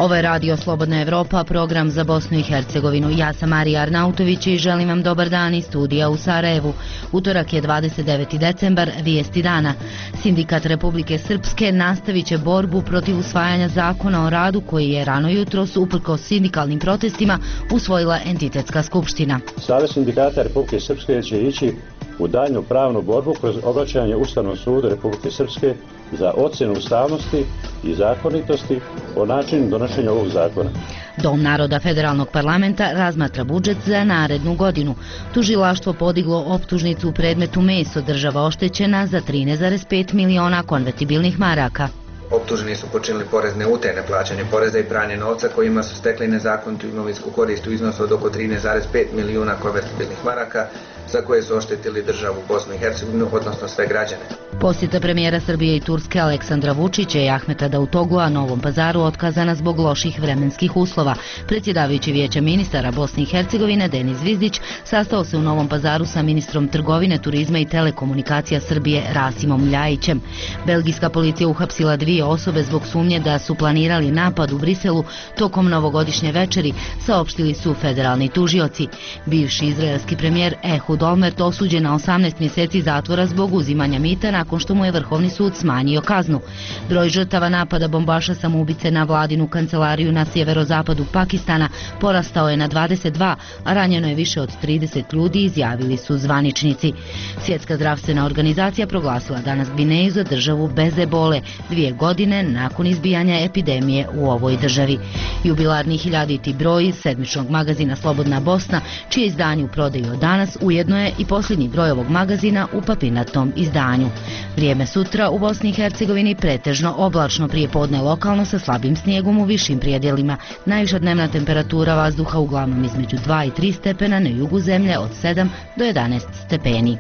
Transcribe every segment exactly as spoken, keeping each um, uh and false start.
Ovo je Radio Slobodna Evropa, program za Bosnu i Hercegovinu. Ja sam Marija Arnautović i želim vam dobar dan iz studija u Sarajevu. Utorak je dvadeset deveti decembar, vijesti dana. Sindikat Republike Srpske nastavit će borbu protiv usvajanja zakona o radu koji je rano jutros, uprkos sindikalnim protestima, usvojila entitetska skupština. Savez sindikata Republike Srpske će ići u daljnju pravnu borbu kroz obraćanje Ustavnom sudu Republike Srpske za ocjenu ustavnosti i zakonitosti o načinu donošenja ovog zakona. Dom naroda Federalnog parlamenta razmatra budžet za narednu godinu. Tužilaštvo podiglo optužnicu u predmetu Meso, država oštećena za trinaest zarez pet miliona konvertibilnih maraka. Optuženi su počinili porezne utaje, neplaćanje poreza i pranje novca kojima su stekli nezakonitu imovinsku korist u iznosu od oko trinaest zarez pet miliona konvertibilnih maraka, za koje su oštetili državu Bosnu i Hercegovinu, odnosno sve građane. Posjeta premijera Srbije i Turske Aleksandra Vučića i Ahmeta Davutoglua Novom Pazaru otkazana zbog loših vremenskih uslova. Predsjedavajući Vijeća ministara Bosne i Hercegovine Denis Zvizdić sastao se u Novom Pazaru sa ministrom trgovine, turizma i telekomunikacija Srbije Rasimom Ljajićem. Belgijska policija uhapsila dvije osobe zbog sumnje da su planirali napad u Briselu tokom novogodišnje večeri, saopštili su federalni tužioci. Bivši izraelski premijer Ehud Olmert osuđen na osamnaest mjeseci zatvora zbog uzimanja mita nakon što mu je Vrhovni sud smanjio kaznu. Broj žrtava napada bombaša samoubice na vladinu kancelariju na sjeverozapadu Pakistana porastao je na dvadeset dva, a ranjeno je više od trideset ljudi, izjavili su zvaničnici. Svjetska zdravstvena organizacija proglasila danas Gvineju za državu bez ebole, dvije godine nakon izbijanja epidemije u ovoj državi. Jubilarni hiljaditi broj sedmičnog magazina Slobodna Bosna, čije izdanje u prodaju od danas, ujedno je i posljednji broj ovog magazina u papirnatom izdanju. Vrijeme sutra u Bosni i Hercegovini pretežno oblačno, prije podne lokalno sa slabim snijegom u višim prijedjelima. Najviša dnevna temperatura vazduha uglavnom između dva i tri stepena, na jugu zemlje od sedam do jedanaest stepeni.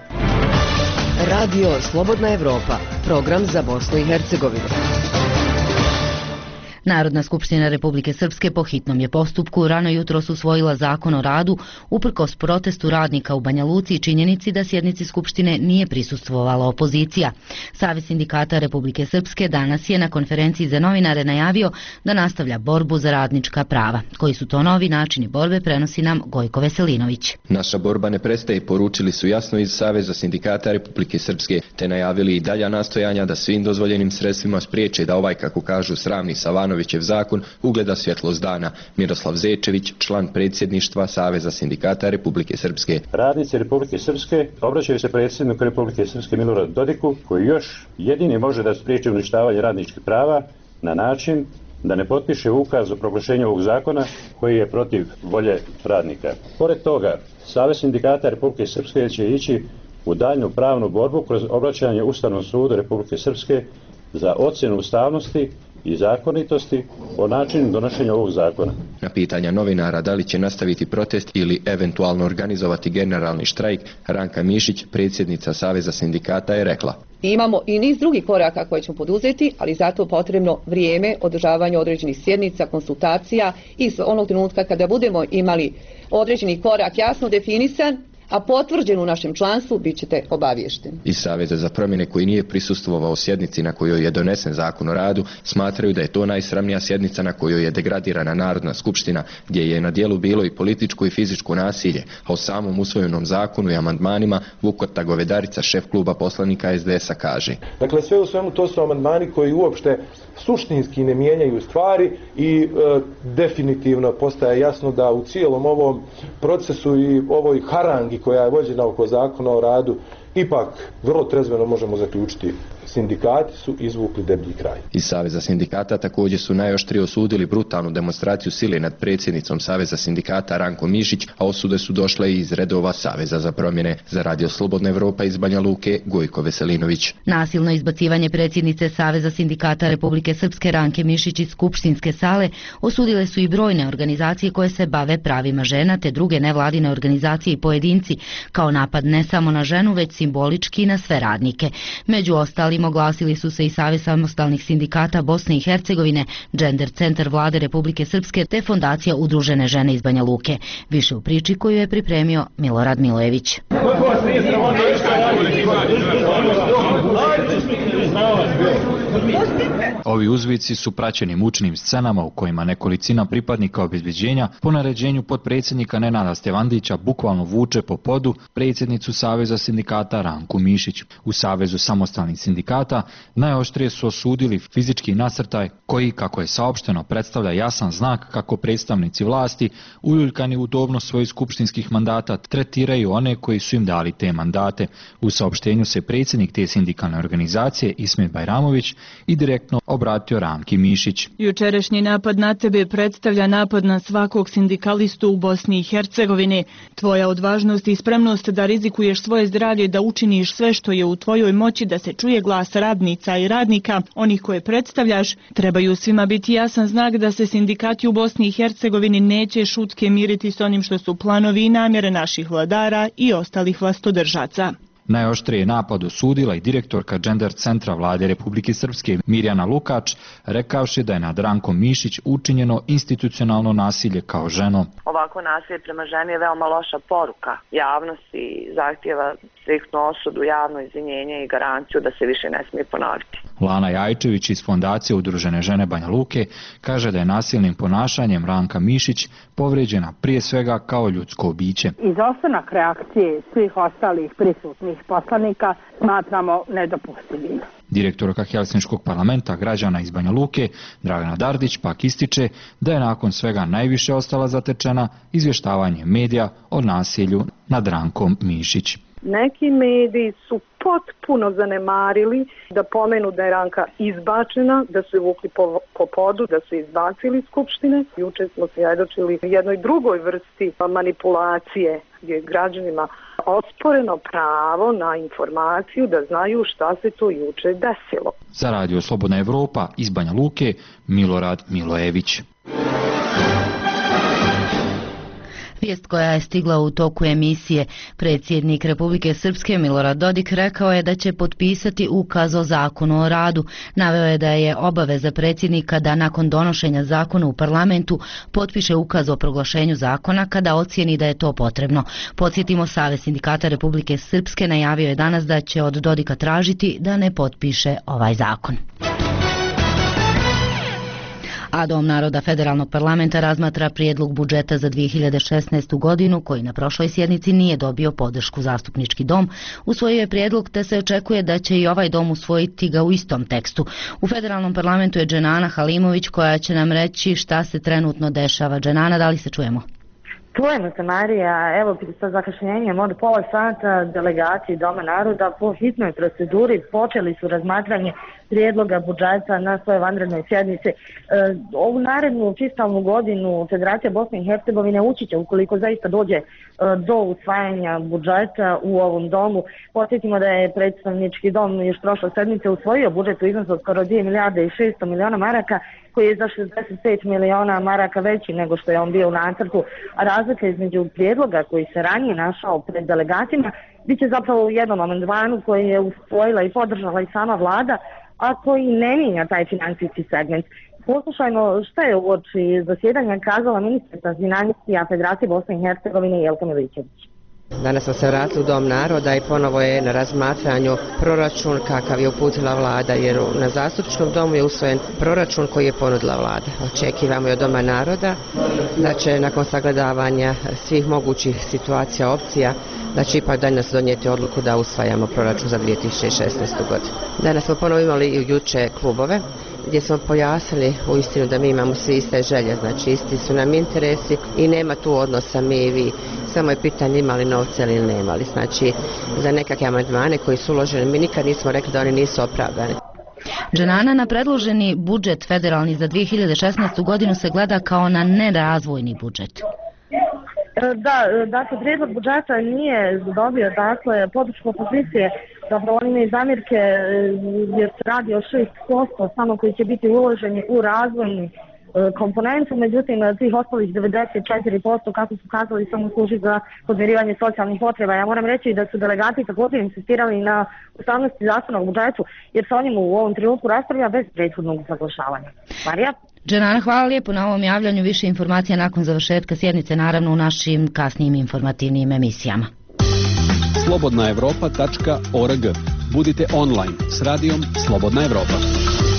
Radio Slobodna Evropa, program za Bosnu i Hercegovinu. Narodna skupština Republike Srpske po hitnom je postupku rano jutros usvojila zakon o radu uprkos protestu radnika u Banja Luci i činjenici da sjednici skupštine nije prisustvovala opozicija. Savez sindikata Republike Srpske danas je na konferenciji za novinare najavio da nastavlja borbu za radnička prava. Koji su to novi načini borbe, prenosi nam Gojko Veselinović. Naša borba ne prestaje, poručili su jasno iz Saveza sindikata Republike Srpske, te najavili i dalja nastojanja da svim dozvoljenim sredstvima spriječe da ovaj, kako kažu, sravni Savanovićev zakon ugleda svjetlost dana. Miroslav Zečević, član predsjedništva Saveza sindikata Republike Srpske. Radnici Republike Srpske obraćaju se predsjedniku Republike Srpske Miloradu Dodiku, koji još jedini može da spriječi uništavanje radničkih prava na način da ne potpiše ukaz o proglašenju ovog zakona koji je protiv volje radnika. Pored toga, Savez sindikata Republike Srpske će ići u daljnju pravnu borbu kroz obraćanje Ustavnom sudu Republike Srpske za ocjenu ustavnosti i zakonitosti o načinu donošenja ovog zakona. Na pitanja novinara da li će nastaviti protest ili eventualno organizovati generalni štrajk, Ranka Mišić, predsjednica Saveza sindikata, je rekla: Imamo i niz drugih koraka koje ćemo poduzeti, ali zato potrebno vrijeme, održavanje određenih sjednica, konsultacija i onog trenutka kada budemo imali određeni korak jasno definisan, a potvrđen u našem članstvu, bit ćete obaviješteni. Iz Saveza za promjene, koji nije prisustvovao sjednici na kojoj je donesen zakon o radu, smatraju da je to najsramnija sjednica na kojoj je degradirana Narodna skupština, gdje je na dijelu bilo i političko i fizičko nasilje, a o samom usvojenom zakonu i amandmanima Vukota Govedarica, šef kluba poslanika es de es a, kaže: Dakle, sve u svemu to su amandmani koji uopšte suštinski ne mijenjaju stvari i e, definitivno postaje jasno da u cijelom ovom procesu i ovoj harangi koja je vođena oko zakona o radu, ipak vrlo trezveno možemo zaključiti, sindikati su izvukli deblji kraj. Iz Saveza sindikata također su najoštrije osudili brutalnu demonstraciju sile nad predsjednicom Saveza sindikata Rankom Mišić, a osude su došle i iz redova Saveza za promjene. Za Radio Slobodna Evropa iz Banja Luke, Gojko Veselinović. Nasilno izbacivanje predsjednice Saveza sindikata Republike Srpske Ranke Mišić iz skupštinske sale osudile su i brojne organizacije koje se bave pravima žena, te druge nevladine organizacije i pojedinci, kao napad ne samo na ženu, već simbolički na sve radnike. Među ostalim oglasili su se i Savez samostalnih sindikata Bosne i Hercegovine, Gender centar vlade Republike Srpske te Fondacija Udružene žene iz Banja Luke. Više u priči koju je pripremio Milorad Milojević. Ovi uzvici su praćeni mučnim scenama u kojima nekolicina pripadnika obezbeđenja po naređenju potpredsjednika Nenada Stevandića bukvalno vuče po podu predsjednicu Saveza sindikata Ranku Mišić. U Savezu samostalnih sindikata najoštrije su osudili fizički nasrtaj koji, kako je saopšteno, predstavlja jasan znak kako predstavnici vlasti uljuljkani u udobnost svojih skupštinskih mandata tretiraju one koji su im dali te mandate. U saopštenju se predsjednik te sindikalne organizacije Ismet Bajramović i direktno obratio Ranki Mišić. Jučerašnji napad na tebe predstavlja napad na svakog sindikalistu u Bosni i Hercegovini. Tvoja odvažnost i spremnost da rizikuješ svoje zdravlje, da učiniš sve što je u tvojoj moći da se čuje glas radnica i radnika, onih koje predstavljaš, trebaju svima biti jasan znak da se sindikati u Bosni i Hercegovini neće šutke miriti s onim što su planovi i namjere naših vladara i ostalih vlastodržaca. Najoštrije napad osudila i direktorka Gender centra Vlade Republike Srpske Mirjana Lukač, rekavši da je nad Rankom Mišić učinjeno institucionalno nasilje kao ženo. Ovako nasilje prema ženi je veoma loša poruka javnosti i zahtjeva striktnu osudu, javno izvinjenje i garanciju da se više ne smije ponoviti. Lana Jajčević iz Fondacije Udružene žene Banja Luke kaže da je nasilnim ponašanjem Ranka Mišić povrijeđena prije svega kao ljudsko biće. Izostanak reakcije svih ostalih prisutnih poslanika smatramo nedopustivim. Direktorka Helsinškog parlamenta građana iz Banja Luke, Dragana Dardić, pak ističe da je nakon svega najviše ostala zatečena izvještavanje medija o nasilju nad Rankom Mišić. Neki mediji su potpuno zanemarili da pomenu da je Ranka izbačena, da su je vukli po, po podu, da su izbacili iz Skupštine. Juče smo svjedočili jednoj drugoj vrsti manipulacije gdje je građanima osporeno pravo na informaciju da znaju šta se to juče desilo. Za Radio Slobodna Evropa iz Banja Luke, Milorad Milojević. Vijest koja je stigla u toku emisije. Predsjednik Republike Srpske Milorad Dodik rekao je da će potpisati ukaz o zakonu o radu. Naveo je da je obaveza predsjednika da nakon donošenja zakona u parlamentu potpiše ukaz o proglašenju zakona kada ocijeni da je to potrebno. Podsjetimo, Savez sindikata Republike Srpske najavio je danas da će od Dodika tražiti da ne potpiše ovaj zakon. A Dom naroda Federalnog parlamenta razmatra prijedlog budžeta za dvije hiljade šesnaestu godinu, koji na prošloj sjednici nije dobio podršku. Zastupnički dom usvojio je prijedlog te se očekuje da će i ovaj dom usvojiti ga u istom tekstu. U Federalnom parlamentu je Dženana Halimović koja će nam reći šta se trenutno dešava. Dženana, da li se čujemo? Čujemo se, Marija. Evo, sa zakašnjenjem od pola sata delegaciji Doma naroda po hitnoj proceduri počeli su razmatranje prijedloga budžeta na svojoj vanrednoj sjednici. E, ovu narednu fiskalnu godinu Federacija Bosne i Hercegovine ući će ukoliko zaista dođe e, do usvajanja budžeta u ovom domu. Podsjetimo da je predstavnički dom još prošle sedmice usvojio budžet u iznosu od skoro dvije milijarde i šesto miliona maraka, koji je za šezdeset pet miliona maraka veći nego što je on bio u nacrtu, a razlika između prijedloga koji se ranije našao pred delegatima bit će zapravo u jednom amandmanu koji je usvojila i podržala i sama vlada, a koji ne mijenja taj financijski segment. Poslušajmo šta je uoči zasjedanja kazala ministrica financija Federacije Bosne i Hercegovine Jelka Milićević. Danas smo se vratili u Dom naroda i ponovo je na razmatranju proračun kakav je uputila vlada, jer na zastupničkom domu je usvojen proračun koji je ponudila vlada. Očekivamo i od Doma naroda da će nakon sagledavanja svih mogućih situacija, opcija, da će ipak danas donijeti odluku da usvajamo proračun za dvije tisuće šesnaestu godinu. Danas smo ponovo imali i juče klubove gdje smo pojasnili u istinu da mi imamo svi iste želje, znači isti su nam interesi i nema tu odnosa mi i vi. Samo je pitanje imali novce ili nemali. Znači, za nekakve amandmane koji su uloženi, mi nikad nismo rekli da oni nisu opravdani. Dženana, na predloženi budžet federalni za dvije hiljade šesnaestu godinu se gleda kao na nerazvojni budžet. Da, dakle, prijedlog budžeta nije dobio, dakle, podršku opozicije, zapravo oni imaju zamjerke jer se radi o šest posto samo koji će biti uloženi u razvojni komponentu, međutim tih ostalih devedeset četiri posto kako su kazali samo služi za podmirivanje socijalnih potreba. Ja moram reći da su delegati također insistirali na ustavnosti zakona o budžetu, jer se o njemu u ovom trenutku raspravlja bez prethodnog usaglašavanja. Marija? Dženana, hvala lijepo na ovom javljanju. Više informacija nakon završetka sjednice, naravno u našim kasnijim informativnim emisijama. slobodna evropa tačka org. Budite online s radijom Slobodna Evropa.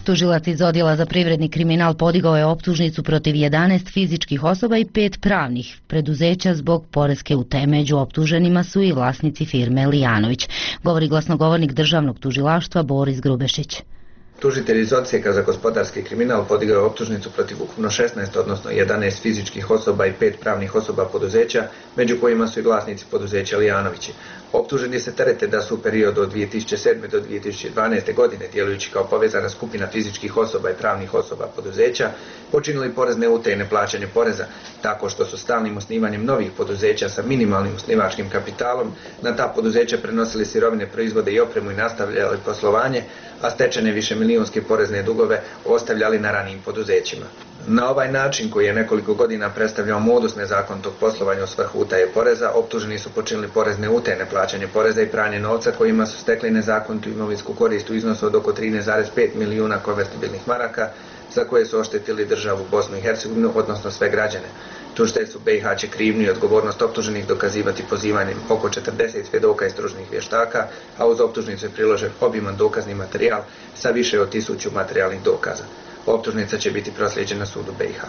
Tužilac iz Odjela za privredni kriminal podigao je optužnicu protiv jedanaest fizičkih osoba i pet pravnih preduzeća zbog poreske utaje. Među optuženima su i vlasnici firme Lijanović, govori glasnogovornik državnog tužilaštva Boris Grubešić. Tužitelj iz Odsjeka za gospodarski kriminal podigao je optužnicu protiv ukupno šesnaest, odnosno jedanaest fizičkih osoba i pet pravnih osoba poduzeća, među kojima su i vlasnici poduzeća Lijanovići. Optuženi se terete da su u periodu od dvije tisuće sedme. do dvije tisuće dvanaeste. godine, djelujući kao povezana skupina fizičkih osoba i pravnih osoba poduzeća, počinili porezne utaje i neplaćanje poreza, tako što su stalnim osnivanjem novih poduzeća sa minimalnim osnivačkim kapitalom na ta poduzeća prenosili sirovine, proizvode i opremu i nastavljali poslovanje, a stečene višemilijunske porezne dugove ostavljali na ranijim poduzećima. Na ovaj način, koji je nekoliko godina predstavljao modus nezakonitog poslovanja u svrhu utaje poreza, optuženi su počinili porezne utaje, neplaćanje poreza i pranje novca, kojima su stekli nezakonitu imovinsku korist u iznosu od oko trinaest zarez pet milijuna konvertibilnih maraka, za koje su oštetili državu Bosnu i Hercegovinu, odnosno sve građane. Tužiteljstvo B i H će krivnju i odgovornost optuženih dokazivati pozivanjem oko četrdeset svjedoka i stručnih vještaka, a uz optužnicu je priložen obiman dokazni materijal sa više od tisuću materijalnih dokaza. Optužnica će biti proslijeđena sudu B i H.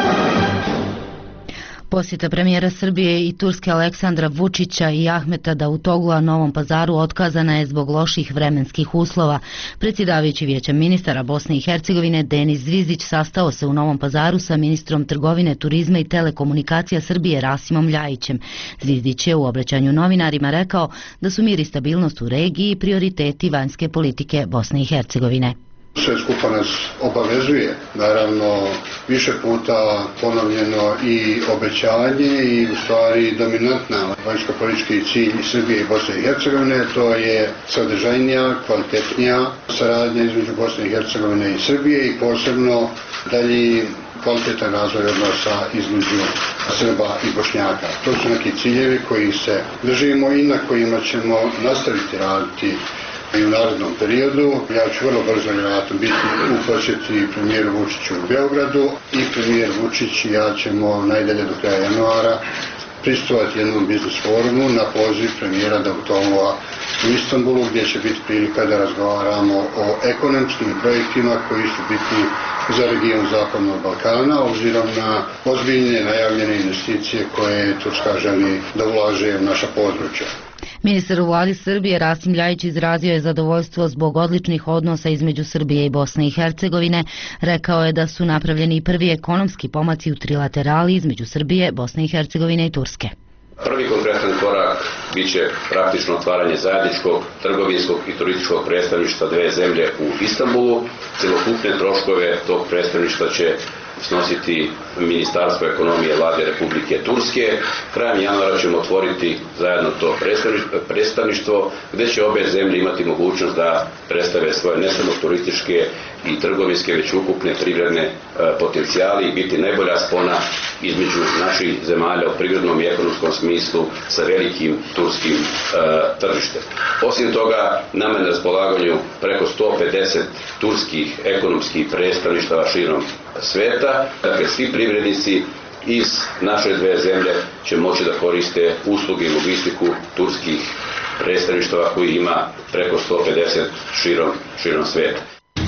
Posjeta premijera Srbije i Turske Aleksandra Vučića i Ahmeta Davutoglu'a Novom Pazaru otkazana je zbog loših vremenskih uslova. Predsjedavajući Vijeća ministara Bosne i Hercegovine Denis Zvizdić sastao se u Novom Pazaru sa ministrom trgovine, turizma i telekomunikacija Srbije Rasimom Ljajićem. Zvizdić je u obraćanju novinarima rekao da su mir i stabilnost u regiji prioriteti vanjske politike Bosne i Hercegovine. Sve skupa nas obavezuje, naravno više puta ponovljeno i obećanje i u stvari dominantna vanjsko-politički cilj Srbije i Bosne i Hercegovine, to je sadržajnija, kvalitetnija saradnja između Bosne i Hercegovine i Srbije i posebno dalji kvalitetan razvoj odnosa između Srba i Bošnjaka. To su neki ciljevi koji se držimo i na kojima ćemo nastaviti raditi i u narednom periodu. Ja ću vrlo brzo vjerojatno biti u posjeti premijeru Vučiću u Beogradu i premijer Vučić i ja ćemo najdalje do kraja januara prisustvovati jednom biznis forumu na poziv premijera Davutoglu'a u Istanbulu, gdje će biti prilika da razgovaramo o ekonomskim projektima koji su bitni za region Zapadnog Balkana, obzirom na ozbiljne najavljene investicije koje Turska želi da ulaže u naša područja. Ministar u vladi Srbije Rasim Ljajić izrazio je zadovoljstvo zbog odličnih odnosa između Srbije i Bosne i Hercegovine. Rekao je da su napravljeni i prvi ekonomski pomaci u trilaterali između Srbije, Bosne i Hercegovine i Turske. Prvi konkretan korak bit će praktično otvaranje zajedničkog trgovinskog i turističkog predstavništva dve zemlje u Istanbulu. Celokupne troškove tog predstavništva će snositi Ministarstvo ekonomije Vlade Republike Turske. Krajem januara ćemo otvoriti zajedno to predstavništvo gdje će obe zemlje imati mogućnost da predstave svoje ne samo turističke i trgovinske, već ukupne privredne e, potencijali i biti najbolja spona između naših zemalja u privrednom i ekonomskom smislu sa velikim turskim e, tržištem. Osim toga, nama je na raspolaganju preko sto pedeset turskih ekonomskih predstavništava širom sveta. Dakle, svi privrednici iz naše dve zemlje će moći da koriste usluge i logistiku turskih predstavništava koji ima preko sto pedeset širom, širom sveta.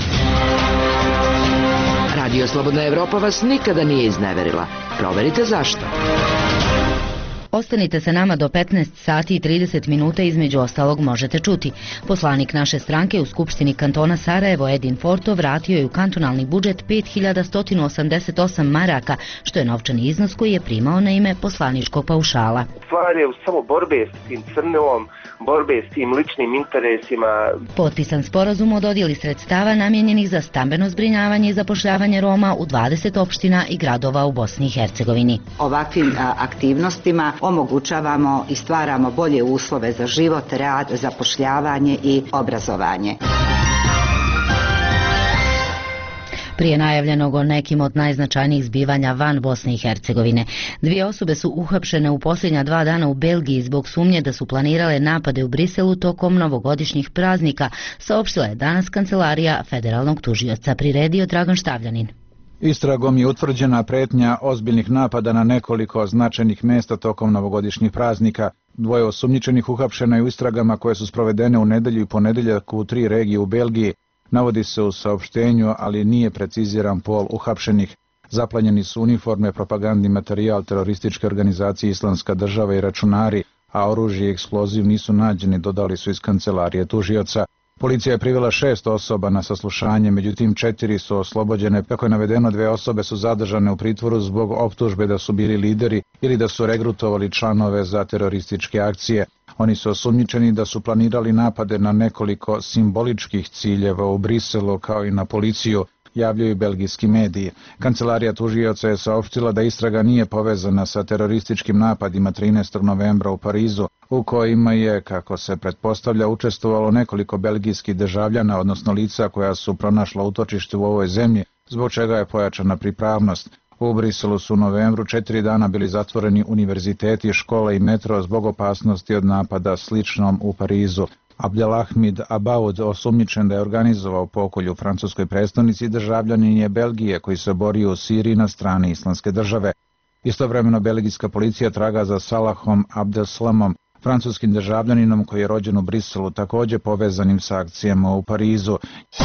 Radio Slobodna Evropa vas nikada nije izneverila. Proverite zašto. Ostanite sa nama do petnaest sati i trideset minuta, između ostalog možete čuti. Poslanik naše stranke u Skupštini kantona Sarajevo Edin Forto vratio je u kantonalni budžet pet hiljada sto osamdeset osam maraka, što je novčani iznos koji je primao na ime poslaničkog paušala. Stvar je samo borbe s tim crnom, borbe s tim ličnim interesima. Potpisan sporazum o dodjeli sredstava namijenjenih za stambeno zbrinjavanje i zapošljavanje Roma u dvadeset opština i gradova u Bosni i Hercegovini. Ovakvim a, aktivnostima omogućavamo i stvaramo bolje uslove za život, rad, zapošljavanje i obrazovanje. Prije najavljenog o nekim od najznačajnijih zbivanja van Bosne i Hercegovine. Dvije osobe su uhapšene u posljednja dva dana u Belgiji zbog sumnje da su planirale napade u Briselu tokom novogodišnjih praznika, saopštila je danas kancelarija federalnog tužioca. Priredio Dragan Štavljanin. Istragom je utvrđena pretnja ozbiljnih napada na nekoliko značajnih mjesta tokom novogodišnjih praznika. Dvoje osumnjičenih uhapšeno je u istragama koje su sprovedene u nedelju i ponedjeljak u tri regije u Belgiji. Navodi se u saopštenju, ali nije preciziran pol uhapšenih. Zaplanjeni su uniforme, propagandni materijal terorističke organizacije Islamska država i računari, a oružje i eksploziv nisu nađeni, dodali su iz kancelarije tužioca. Policija je privela šest osoba na saslušanje, međutim četiri su oslobođene. Kako je navedeno, dve osobe su zadržane u pritvoru zbog optužbe da su bili lideri ili da su regrutovali članove za terorističke akcije. Oni su osumnjičeni da su planirali napade na nekoliko simboličkih ciljeva u Briselu kao i na policiju, javljaju belgijski mediji. Kancelarija tužioca je saopštila da istraga nije povezana sa terorističkim napadima trinaestog novembra u Parizu, u kojima je, kako se pretpostavlja, učestvovalo nekoliko belgijskih državljana, odnosno lica koja su pronašla utočište u ovoj zemlji, zbog čega je pojačana pripravnost. U Briselu su u novembru četiri dana bili zatvoreni univerziteti, škole i metro zbog opasnosti od napada sličnom u Parizu. Abdelahmid Abaoud, osumnjičen da je organizovao pokolj u francuskoj prestonici, državljanin je Belgije koji se borio u Siriji na strani Islamske države. Istovremeno belgijska policija traga za Salahom Abdeslamom, francuskim državljaninom koji je rođen u Briselu, također povezanim sa akcijama u Parizu.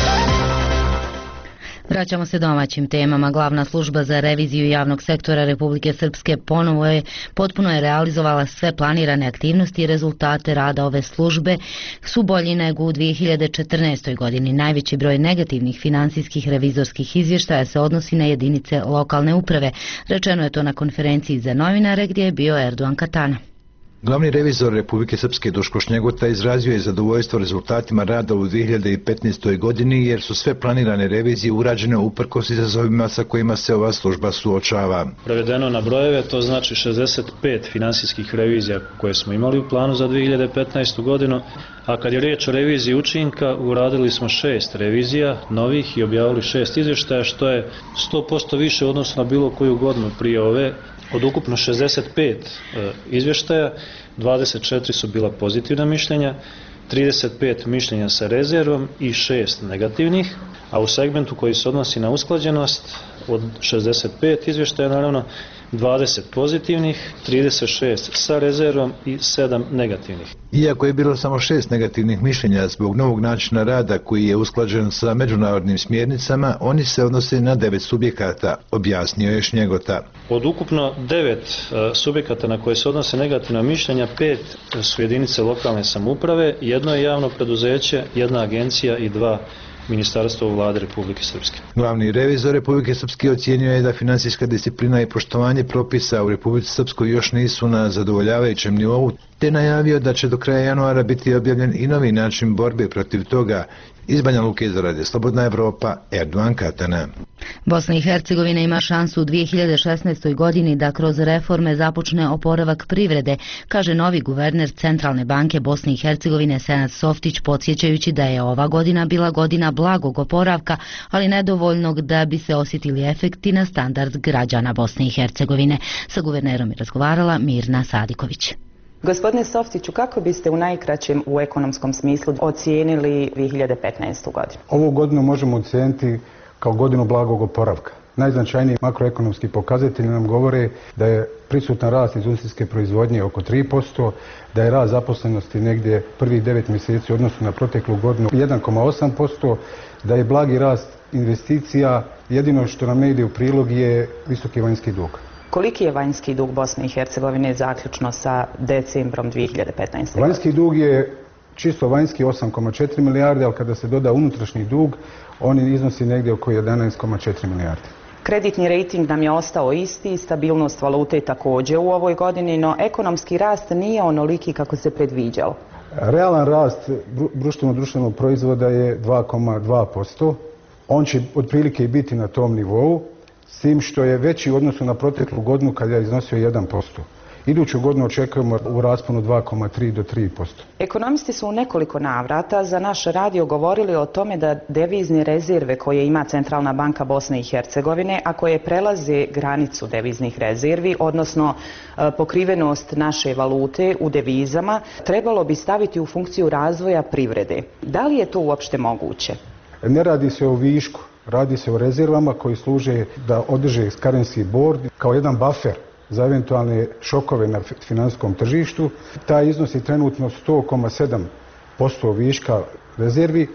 Vraćamo se domaćim temama. Glavna služba za reviziju javnog sektora Republike Srpske ponovo je potpuno je realizovala sve planirane aktivnosti i rezultate rada ove službe su bolji nego u dvije hiljade četrnaestoj. godini. Najveći broj negativnih finansijskih revizorskih izvještaja se odnosi na jedinice lokalne uprave. Rečeno je to na konferenciji za novinare gdje je bio Erdogan Katana. Glavni revizor Republike Srpske Duško Šnjegota izrazio je zadovoljstvo rezultatima rada u dvije hiljade petnaestoj. godini jer su sve planirane revizije urađene uprkos izazovima sa kojima se ova služba suočava. Prevedeno na brojeve, to znači šezdeset pet finansijskih revizija koje smo imali u planu za dvije hiljade petnaestu. godinu, a kad je riječ o reviziji učinka, uradili smo šest revizija novih i objavili šest izvještaja, što je sto posto više u odnosu na bilo koju godinu prije ove. Od ukupno šezdeset pet e, izvještaja, dvadeset četiri su bila pozitivna mišljenja, trideset pet mišljenja sa rezervom i šest negativnih, a u segmentu koji se odnosi na usklađenost od šezdeset pet izvještaja naravno dvadeset pozitivnih, trideset šest sa rezervom i sedam negativnih. Iako je bilo samo šest negativnih mišljenja zbog novog načina rada koji je usklađen sa međunarodnim smjernicama, oni se odnose na devet subjekata, objasnio je Šnjegota. Od ukupno devet uh, subjekata na koje se odnose negativna mišljenja, pet su jedinice lokalne samouprave, jedno je javno preduzeće, jedna agencija i dva Ministarstvo vlade Republike Srpske. Glavni revizor Republike Srpske ocijenio je da finansijska disciplina i poštovanje propisa u Republici Srpskoj još nisu na zadovoljavajućem nivou, te najavio da će do kraja januara biti objavljen i novi način borbe protiv toga. Iz Banja Luke za Radio Slobodna Evropa, Erdogan Katana. Bosna i Hercegovina ima šansu u dvije hiljade šesnaestoj. godini da kroz reforme započne oporavak privrede, kaže novi guverner Centralne banke Bosne i Hercegovine Senad Softić, podsjećajući da je ova godina bila godina blagog oporavka, ali nedovoljnog da bi se osjetili efekti na standard građana Bosne i Hercegovine. Sa guvernerom je razgovarala Mirna Sadiković. Gospodine Softiću, kako biste u najkraćem u ekonomskom smislu ocijenili dvije hiljade petnaestu. godinu? Ovu godinu možemo ocijeniti kao godinu blagog oporavka. Najznačajniji makroekonomski pokazatelji nam govore da je prisutan rast industrijske proizvodnje oko tri posto, da je rast zaposlenosti negdje prvih devet mjeseci u odnosu na proteklu godinu jedan zarez osam posto, da je blagi rast investicija, jedino što nam ne ide u prilog je visoki vanjski dug. Koliki je vanjski dug Bosne i Hercegovine zaključno sa decembrom dvije hiljade petnaeste. Vanjski dug je čisto vanjski osam zarez četiri milijarde, ali kada se doda unutrašnji dug, on iznosi negdje oko jedanaest zarez četiri milijarde. Kreditni rejting nam je ostao isti, stabilnost valute također u ovoj godini, no ekonomski rast nije onoliki kako se predviđalo. Realan rast društvenog proizvoda je dva zarez dva posto. On će otprilike biti na tom nivou, s tim što je veći u odnosu na proteklu godinu kada je iznosio jedan posto. Iduću godinu očekujemo u rasponu dva zarez tri do tri posto. Ekonomisti su u nekoliko navrata za naš radio govorili o tome da devizne rezerve koje ima Centralna banka Bosne i Hercegovine, a koje prelaze granicu deviznih rezervi, odnosno pokrivenost naše valute u devizama, trebalo bi staviti u funkciju razvoja privrede. Da li je to uopšte moguće? Ne radi se o višku, radi se o rezervama koji služe da održe currency board kao jedan buffer za eventualne šokove na finansijskom tržištu. Taj iznos je trenutno sto zarez sedam posto viška rezervi,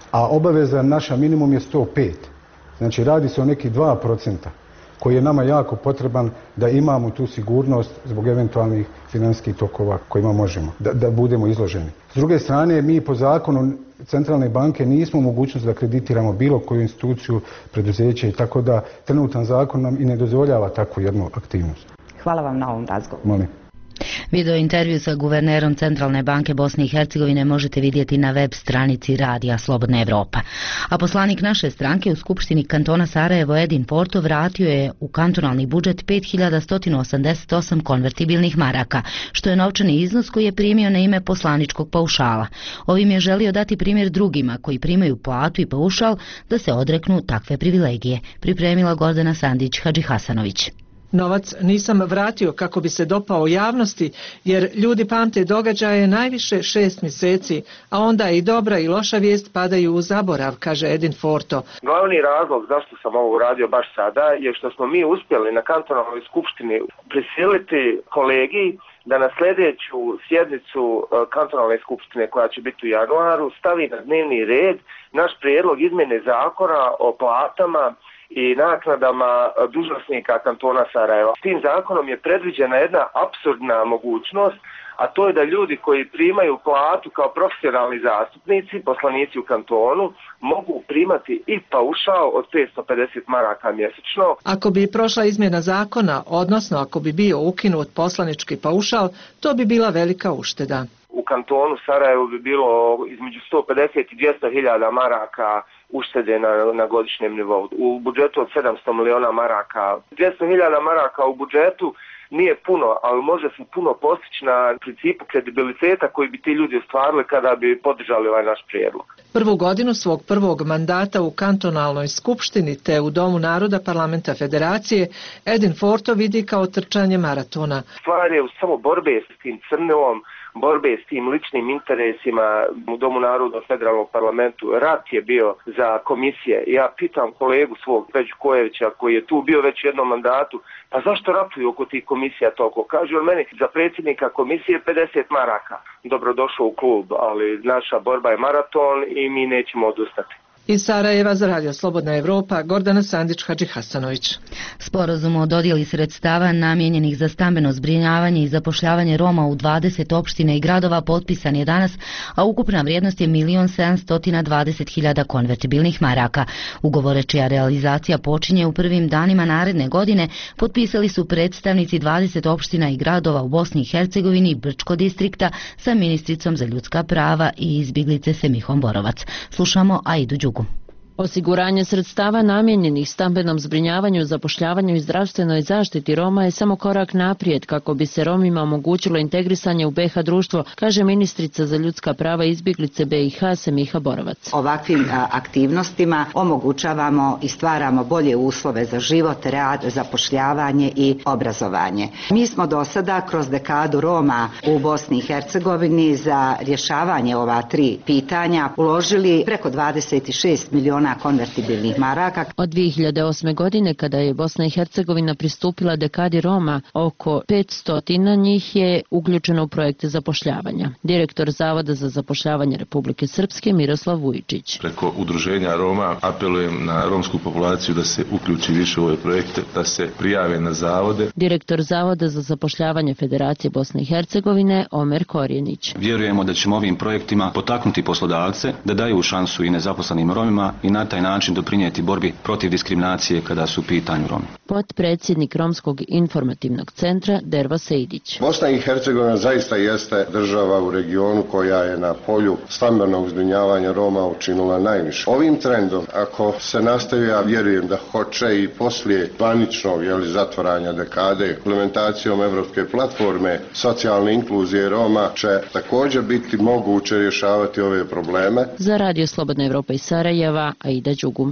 a obaveza naša minimum je sto pet. Znači radi se o nekih dva procenta koji je nama jako potreban da imamo tu sigurnost zbog eventualnih financijskih tokova kojima možemo, da, da budemo izloženi. S druge strane, mi po zakonu centralne banke nismo u mogućnosti da kreditiramo bilo koju instituciju, preduzeće i tako da trenutan zakon nam i ne dozvoljava takvu jednu aktivnost. Hvala vam na ovom razgovoru. Molim. Video intervju sa guvernerom Centralne banke Bosne i Hercegovine možete vidjeti na web stranici Radija Slobodna Evropa. A poslanik naše stranke u Skupštini kantona Sarajevo Edin Porto vratio je u kantonalni budžet pet hiljada sto osamdeset osam konvertibilnih maraka, što je novčani iznos koji je primio na ime poslaničkog paušala. Ovim je želio dati primjer drugima koji primaju platu i paušal da se odreknu takve privilegije, pripremila Gordana Sandić-Hadžihasanović. Novac nisam vratio kako bi se dopao javnosti, jer ljudi pamte događaje najviše šest mjeseci, a onda i dobra i loša vijest padaju u zaborav, kaže Edin Forto. Glavni razlog zašto sam ovo uradio baš sada je što smo mi uspjeli na kantonalnoj skupštini prisiliti kolegi da na sljedeću sjednicu kantonalne skupštine koja će biti u januaru stavi na dnevni red naš prijedlog izmjene zakona o platama i naknadama dužnosnika kantona Sarajeva. S tim zakonom je predviđena jedna apsurdna mogućnost, a to je da ljudi koji primaju platu kao profesionalni zastupnici, poslanici u kantonu, mogu primati i paušal od petsto pedeset maraka mjesečno. Ako bi prošla izmjena zakona, odnosno ako bi bio ukinut poslanički paušal, to bi bila velika ušteda. U kantonu Sarajevo bi bilo između sto pedeset i dvjesto hiljada maraka uštede na, na godišnjem nivou. U budžetu od sedamsto miliona maraka. dvjesto hiljada maraka u budžetu nije puno, ali može se puno postići na principu kredibiliteta koji bi ti ljudi ostvarili kada bi podržali ovaj naš prijedlog. Prvu godinu svog prvog mandata u kantonalnoj skupštini te u Domu naroda parlamenta federacije Edin Forto vidi kao trčanje maratona. Stvar je u samo borbe s tim crnilom, borbe s tim ličnim interesima u Domu naroda u federalnom parlamentu. Rat je bio za komisije. Ja pitam kolegu svog Peđu Kojevića koji je tu bio već u jednom mandatu, pa zašto ratuju oko tih komisija toliko? Kaže on meni, za predsjednika komisije pedeset maraka. Dobrodošao u klub, ali naša borba je maraton i mi nećemo odustati. Iz Sarajeva za Radio Slobodna Evropa, Gordana Sandić-Hadžihasanović. Sporazum o dodjeli sredstava namijenjenih za stambeno zbrinjavanje i zapošljavanje Roma u dvadeset opština i gradova potpisan je danas, a ukupna vrijednost je milion sedamsto dvadeset hiljada konvertibilnih maraka. Ugovore čija realizacija počinje u prvim danima naredne godine potpisali su predstavnici dvadeset opština i gradova u Bosni i Hercegovini i Brčko distrikta sa ministricom za ljudska prava i izbjeglice Semihom Borovac. Slušamo Aidu Đugu. Osiguranje sredstava namijenjenih stambenom zbrinjavanju, zapošljavanju i zdravstvenoj zaštiti Roma je samo korak naprijed kako bi se Romima omogućilo integrisanje u B i H društvo, kaže ministrica za ljudska prava i izbjeglice B i H Semiha Borovac. Ovakvim aktivnostima omogućavamo i stvaramo bolje uslove za život, rad, zapošljavanje i obrazovanje. Mi smo do sada kroz dekadu Roma u Bosni i Hercegovini za rješavanje ova tri pitanja uložili preko dvadeset šest miliona konvertibilnih maraka. Od dvije hiljade osme. godine, kada je Bosna i Hercegovina pristupila dekadi Roma, oko petsto njih je uključeno u projekte zapošljavanja. Direktor Zavoda za zapošljavanje Republike Srpske Miroslav Vujičić. Preko udruženja Roma apelujem na romsku populaciju da se uključi više u ove projekte, da se prijave na zavode. Direktor Zavoda za zapošljavanje Federacije Bosne i Hercegovine Omer Korjenić. Vjerujemo da ćemo ovim projektima potaknuti poslodavce da daju šansu i nezaposlenim Romima i na taj način doprinijeti borbi protiv diskriminacije kada su u pitanju Romi. Potpredsjednik Romskog informativnog centra Dervo Sejdić. Bosna i Hercegovina zaista jeste država u regionu koja je na polju stambenog zbrinjavanja Roma učinila najviše. Ovim trendom, ako se nastavi, ja vjerujem da hoće i poslije zvaničnog zatvaranja dekade, implementacijom Evropske platforme socijalne inkluzije Roma će također biti moguće rješavati ove probleme. Za Radio Slobodna Evropa iz Sarajeva, Aida Đugum.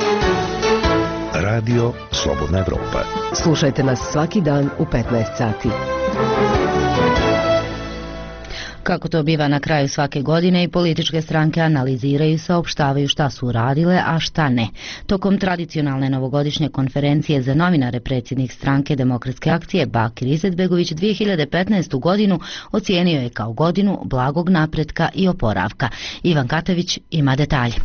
Radio Slobodna Evropa. Slušajte nas svaki dan u petnaest sati. Kako to biva na kraju svake godine, i političke stranke analiziraju i saopštavaju šta su uradile, a šta ne. Tokom tradicionalne novogodišnje konferencije za novinare predsjednik stranke Demokratske akcije Bakir Izetbegović dvije hiljade petnaestu. godinu ocijenio je kao godinu blagog napretka i oporavka. Ivan Katavić ima detalje.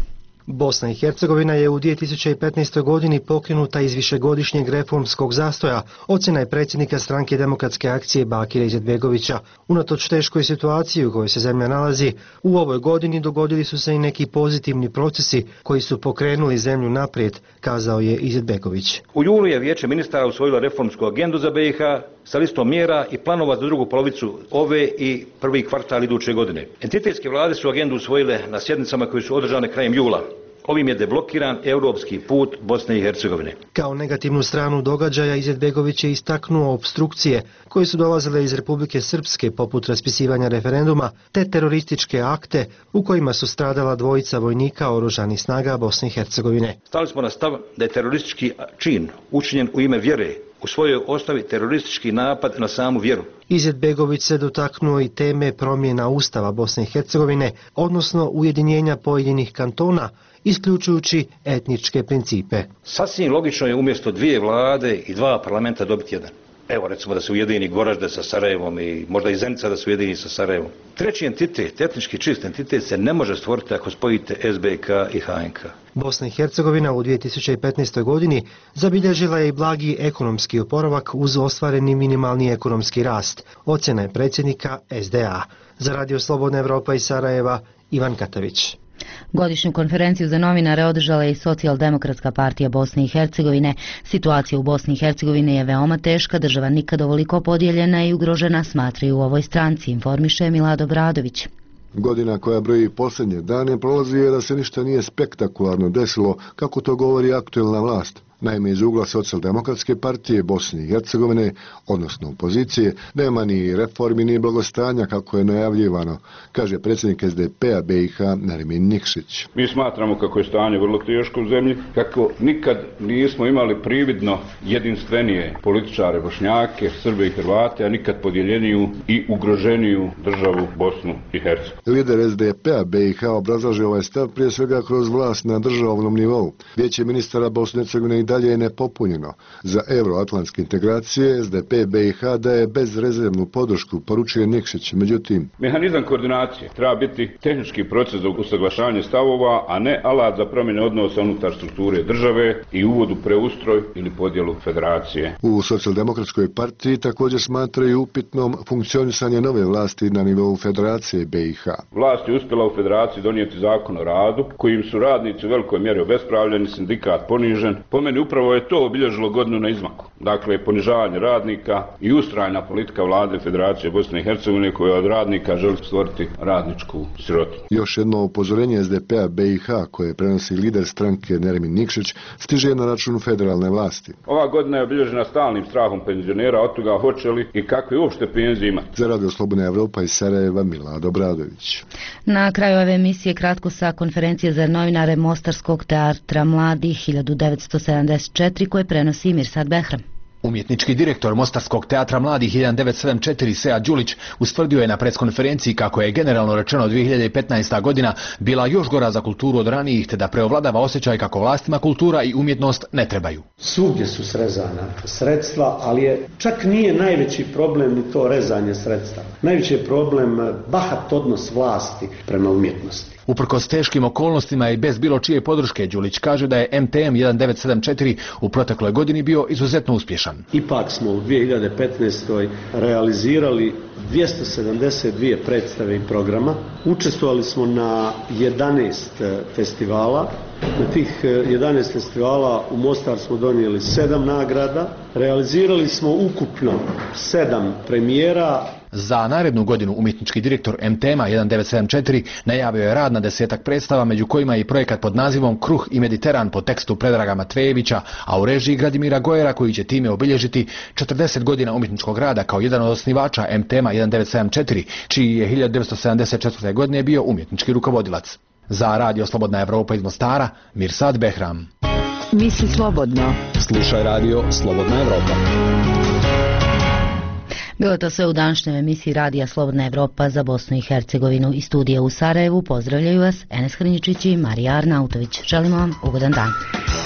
Bosna i Hercegovina je u dvije tisuće petnaestoj. godini pokrenuta iz višegodišnjeg reformskog zastoja, ocjena je predsjednika stranke Demokratske akcije Bakira Izetbegovića. Unatoč teškoj situaciji u kojoj se zemlja nalazi, u ovoj godini dogodili su se i neki pozitivni procesi koji su pokrenuli zemlju naprijed, kazao je Izetbegović. U julu je Vijeće ministara usvojilo reformsku agendu za B i H sa listom mjera i planova za drugu polovicu ove i prvi kvartal iduće godine. Entitetske vlade su agendu usvojile na sjednicama koje su održane krajem jula. Ovim je deblokiran europski put Bosne i Hercegovine. Kao negativnu stranu događaja Izetbegović je istaknuo opstrukcije koje su dolazile iz Republike Srpske poput raspisivanja referenduma te terorističke akte u kojima su stradala dvojica vojnika oružanih snaga Bosne i Hercegovine. Stali smo na stav da je teroristički čin učinjen u ime vjere, u svojoj osnovi teroristički napad na samu vjeru. Izetbegović se dotaknuo i teme promjena Ustava Bosne i Hercegovine, odnosno ujedinjenja pojedinih kantona, isključujući etničke principe. Sasvim logično je umjesto dvije vlade i dva parlamenta dobiti jedan. Evo recimo da se ujedini Goražde sa Sarajevom i možda i Zenica da se ujedini sa Sarajevom. Treći entitet, etnički čist entitet se ne može stvoriti ako spojite S B K i H N K. Bosna i Hercegovina u dvije tisuće petnaestoj. godini zabilježila je i blagi ekonomski oporavak uz ostvareni minimalni ekonomski rast. Ocjena je predsjednika S D A. Za Radio Slobodna Evropa iz Sarajeva, Ivan Katavić. Godišnju konferenciju za novinare održala je i Socijaldemokratska partija Bosne i Hercegovine. Situacija u Bosni i Hercegovini je veoma teška, država nikad ovoliko podijeljena i ugrožena, smatraju u ovoj stranci, informiše Milado Bradović. Godina koja broji posljednje dane prolazi je da se ništa nije spektakularno desilo, kako to govori aktuelna vlast. Naime, iz ugla Socijaldemokratske partije Bosne i Hercegovine, odnosno opozicije, nema ni reformi ni blagostanja kako je najavljivano, kaže predsjednik S D P-a B i H Nermin Nikšić. Mi smatramo kako je stanje vrlo teško u zemlji, kako nikad nismo imali prividno jedinstvenije političare Bošnjake, Srbe i Hrvate, a nikad podjeljeniju i ugroženiju državu Bosnu i Hercegovinu. Lider S D P-a B i H obrazlaže ovaj stav prije svega kroz vlast na državnom nivou. Vijeće ministara Bosne i Hercegovine i dalje je nepopunjeno. Za euroatlantske integracije S D P B i H daje bezrezervnu podršku, poručuje Nikšić. Međutim, mehanizam koordinacije treba biti tehnički proces za usaglašavanje stavova, a ne alat za promjene odnosa unutar strukture države i uvodu preustroj ili podjelu federacije. U Socijaldemokratskoj partiji također smatraju upitnom funkcionisanje nove vlasti na nivou federacije B i H. Vlast je uspjela u federaciji donijeti zakon o radu, kojim su radnici u velikoj mjeri obespravljeni, sindikat ponižen. Po meni upravo je to obilježilo godinu na izmaku. Dakle, ponižavanje radnika i ustrajna politika vlade Federacije Bosne i Hercegovine koja od radnika želi stvoriti radničku sirotinju. Još jedno upozorenje S D P-a B i H koje prenosi lider stranke Nermin Nikšić stiže na račun federalne vlasti. Ova godina je obilježena stalnim strahom penzionera od toga hoće li i kakve uopšte penzije imati. Za Radio Slobodna Evropa iz Sarajeva, Milado Bradović. Na kraju ove emisije kratko sa konferencije za novinare Mostarskog teatra mladih hiljadu devetsto sedamdeset četiri koje prenosi Mirsad Behram. Umjetnički direktor Mostarskog teatra mladih hiljadu devetsto sedamdeset četiri Sead Đulić ustvrdio je na preskonferenciji kako je generalno rečeno dvije hiljade petnaesta. godina bila još gora za kulturu od ranijih, te da preovladava osjećaj kako vlastima kultura i umjetnost ne trebaju. Svugdje su srezana sredstva, ali je čak nije najveći problem ni to rezanje sredstva. Najveći je problem bahat odnos vlasti prema umjetnosti. Uprkos teškim okolnostima i bez bilo čije podrške, Đulić kaže da je M T M hiljadu devetsto sedamdeset četiri u protekloj godini bio izuzetno uspješan. Ipak smo u dvije hiljade petnaestoj. realizirali dvjesto sedamdeset dvije predstave i programa. Učestvovali smo na jedanaest festivala. Na tih jedanaest festivala u Mostar smo donijeli sedam nagrada. Realizirali smo ukupno sedam premijera. Za narednu godinu umjetnički direktor M T M-a hiljadu devetsto sedamdeset četiri najavio je rad na desetak predstava, među kojima je i projekat pod nazivom Kruh i Mediteran po tekstu Predraga Matvejevića, a u režiji Gradimira Gojera, koji će time obilježiti četrdeset godina umjetničkog rada kao jedan od osnivača M T M-a hiljadu devetsto sedamdeset četiri, čiji je hiljadu devetsto sedamdeset četvrte. godine bio umjetnički rukovodilac. Za Radio Slobodna Evropa iz Mostara, Mirsad Behram. Misli slobodno. Slušaj Radio Slobodna Evropa. Bilo to sve u današnjoj emisiji Radija Slobodna Evropa za Bosnu i Hercegovinu. Iz studija u Sarajevu pozdravljaju vas Enes Hrnjičić i Marija Arnautović. Želimo vam ugodan dan.